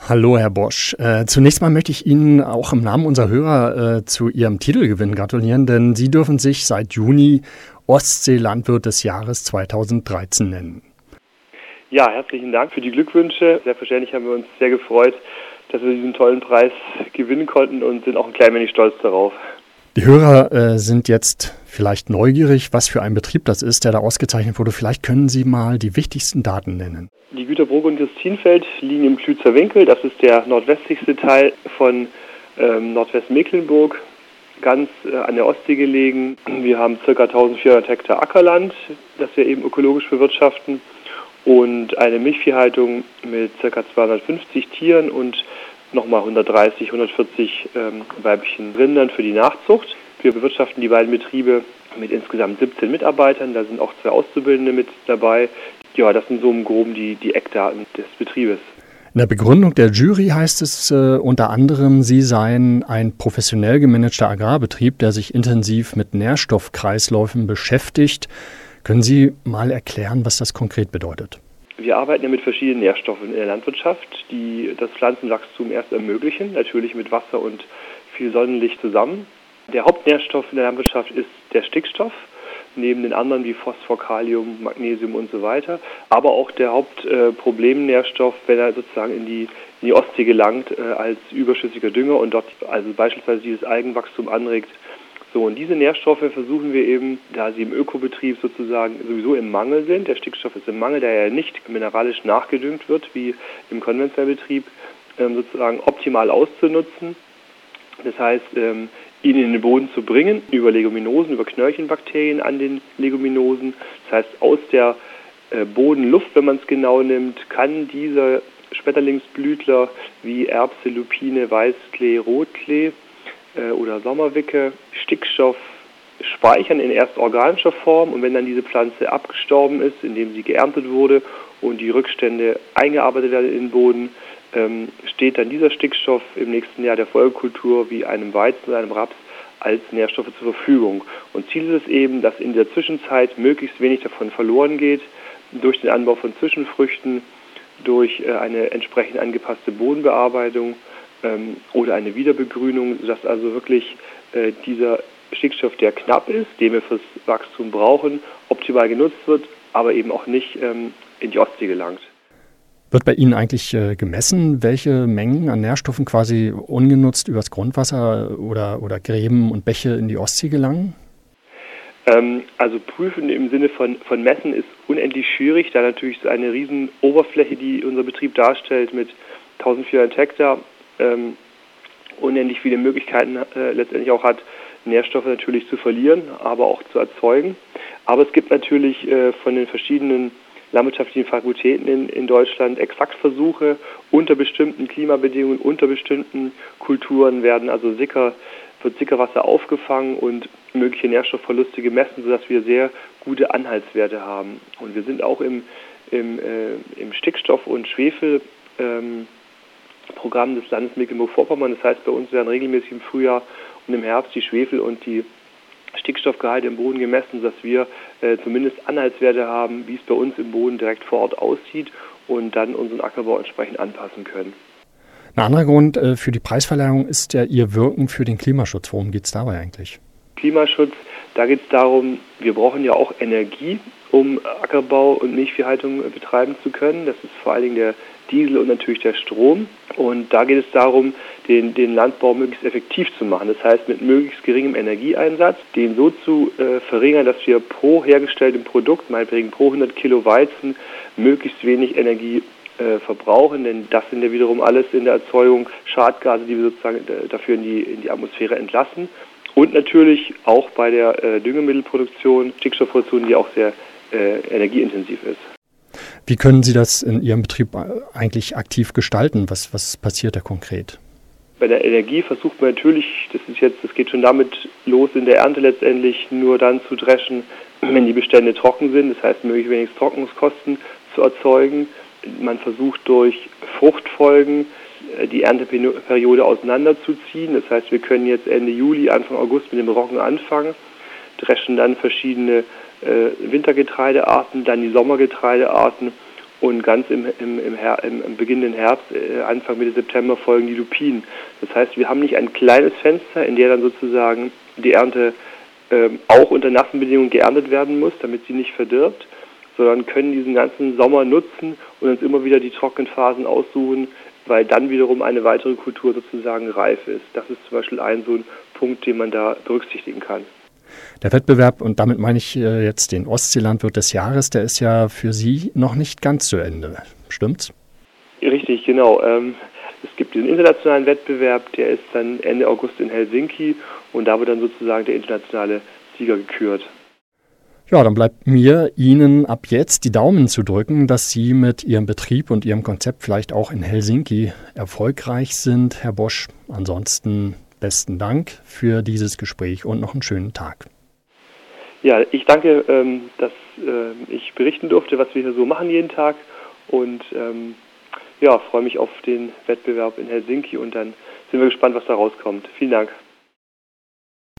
Hallo, Herr Bosch. Zunächst mal möchte ich Ihnen auch im Namen unserer Hörer zu Ihrem Titelgewinn gratulieren, denn Sie dürfen sich seit Juni Ostsee-Landwirt des Jahres 2013 nennen. Ja, herzlichen Dank für die Glückwünsche. Selbstverständlich haben wir uns sehr gefreut, dass wir diesen tollen Preis gewinnen konnten und sind auch ein klein wenig stolz darauf. Die Hörer sind jetzt vielleicht neugierig, was für ein Betrieb das ist, der da ausgezeichnet wurde. Vielleicht können Sie mal die wichtigsten Daten nennen. Die Güter Brugg und Justinfeld liegen im Klützer Winkel. Das ist der nordwestlichste Teil von Nordwestmecklenburg, ganz an der Ostsee gelegen. Wir haben ca. 1400 Hektar Ackerland, das wir eben ökologisch bewirtschaften, und eine Milchviehhaltung mit ca. 250 Tieren und nochmal 130, 140 weiblichen Rindern für die Nachzucht. Wir bewirtschaften die beiden Betriebe mit insgesamt 17 Mitarbeitern. Da sind auch 2 Auszubildende mit dabei. Ja, das sind so im Groben die Eckdaten des Betriebes. In der Begründung der Jury heißt es unter anderem, Sie seien ein professionell gemanagter Agrarbetrieb, der sich intensiv mit Nährstoffkreisläufen beschäftigt. Können Sie mal erklären, was das konkret bedeutet? Wir arbeiten ja mit verschiedenen Nährstoffen in der Landwirtschaft, die das Pflanzenwachstum erst ermöglichen, natürlich mit Wasser und viel Sonnenlicht zusammen. Der Hauptnährstoff in der Landwirtschaft ist der Stickstoff, neben den anderen wie Phosphor, Kalium, Magnesium und so weiter. Aber auch der Hauptproblemnährstoff, wenn er sozusagen in die Ostsee gelangt, als überschüssiger Dünger und dort also beispielsweise dieses Algenwachstum anregt. So, und diese Nährstoffe versuchen wir eben, da sie im Ökobetrieb sozusagen sowieso im Mangel sind, der Stickstoff ist im Mangel, der ja nicht mineralisch nachgedüngt wird, wie im konventionellen Betrieb, sozusagen optimal auszunutzen. Das heißt, ihn in den Boden zu bringen, über Leguminosen, über Knöllchenbakterien an den Leguminosen. Das heißt, aus der Bodenluft, wenn man es genau nimmt, kann dieser Schmetterlingsblütler wie Erbse, Lupine, Weißklee, Rotklee oder Sommerwicke Stickstoff speichern in erst organischer Form, und wenn dann diese Pflanze abgestorben ist, indem sie geerntet wurde und die Rückstände eingearbeitet werden in den Boden, steht dann dieser Stickstoff im nächsten Jahr der Folgekultur wie einem Weizen oder einem Raps als Nährstoffe zur Verfügung. Und Ziel ist es eben, dass in der Zwischenzeit möglichst wenig davon verloren geht, durch den Anbau von Zwischenfrüchten, durch eine entsprechend angepasste Bodenbearbeitung oder eine Wiederbegrünung, sodass also wirklich dieser Stickstoff, der knapp ist, den wir fürs Wachstum brauchen, optimal genutzt wird, aber eben auch nicht in die Ostsee gelangt. Wird bei Ihnen eigentlich gemessen, welche Mengen an Nährstoffen quasi ungenutzt übers Grundwasser oder Gräben und Bäche in die Ostsee gelangen? Also prüfen im Sinne von messen ist unendlich schwierig, da natürlich so eine riesen Oberfläche, die unser Betrieb darstellt, mit 1400 Hektar, unendlich viele Möglichkeiten letztendlich auch hat, Nährstoffe natürlich zu verlieren, aber auch zu erzeugen. Aber es gibt natürlich von den verschiedenen landwirtschaftlichen Fakultäten in Deutschland Exaktversuche unter bestimmten Klimabedingungen, unter bestimmten Kulturen wird Sickerwasser aufgefangen und mögliche Nährstoffverluste gemessen, sodass wir sehr gute Anhaltswerte haben. Und wir sind auch im Stickstoff- und Schwefelprogramm des Landes Mecklenburg-Vorpommern. Das heißt, bei uns werden regelmäßig im Frühjahr und im Herbst die Schwefel- und die Stickstoffgehalte im Boden gemessen, dass wir zumindest Anhaltswerte haben, wie es bei uns im Boden direkt vor Ort aussieht, und dann unseren Ackerbau entsprechend anpassen können. Ein anderer Grund für die Preisverleihung ist ja Ihr Wirken für den Klimaschutz. Worum geht es dabei eigentlich? Klimaschutz, da geht es darum, wir brauchen ja auch Energie, um Ackerbau und Milchviehhaltung betreiben zu können. Das ist vor allen Dingen der Diesel und natürlich der Strom. Und da geht es darum, den Landbau möglichst effektiv zu machen. Das heißt, mit möglichst geringem Energieeinsatz, den so zu verringern, dass wir pro hergestelltem Produkt, meinetwegen pro 100 Kilo Weizen, möglichst wenig Energie verbrauchen. Denn das sind ja wiederum alles in der Erzeugung Schadgase, die wir sozusagen dafür in die Atmosphäre entlassen. Und natürlich auch bei der Düngemittelproduktion, Stickstoffproduktion, die auch sehr energieintensiv ist. Wie können Sie das in Ihrem Betrieb eigentlich aktiv gestalten? Was passiert da konkret? Bei der Energie versucht man natürlich, das geht schon damit los in der Ernte letztendlich, nur dann zu dreschen, wenn die Bestände trocken sind. Das heißt, möglichst wenig Trocknungskosten zu erzeugen. Man versucht durch Fruchtfolgen die Ernteperiode auseinanderzuziehen. Das heißt, wir können jetzt Ende Juli, Anfang August mit dem Roggen anfangen, dreschen dann verschiedene Wintergetreidearten, dann die Sommergetreidearten Und ganz im beginnenden Herbst, Anfang Mitte September folgen die Lupinen. Das heißt, wir haben nicht ein kleines Fenster, in der dann sozusagen die Ernte auch unter nassen Bedingungen geerntet werden muss, damit sie nicht verdirbt, sondern können diesen ganzen Sommer nutzen und uns immer wieder die trockenen Phasen aussuchen, weil dann wiederum eine weitere Kultur sozusagen reif ist. Das ist zum Beispiel so ein Punkt, den man da berücksichtigen kann. Der Wettbewerb, und damit meine ich jetzt den Ostseelandwirt des Jahres, der ist ja für Sie noch nicht ganz zu Ende. Stimmt's? Richtig, genau. Es gibt diesen internationalen Wettbewerb, der ist dann Ende August in Helsinki und da wird dann sozusagen der internationale Sieger gekürt. Ja, dann bleibt mir, Ihnen ab jetzt die Daumen zu drücken, dass Sie mit Ihrem Betrieb und Ihrem Konzept vielleicht auch in Helsinki erfolgreich sind, Herr Bosch. Ansonsten besten Dank für dieses Gespräch und noch einen schönen Tag. Ja, ich danke, dass ich berichten durfte, was wir hier so machen jeden Tag und freue mich auf den Wettbewerb in Helsinki und dann sind wir gespannt, was da rauskommt. Vielen Dank.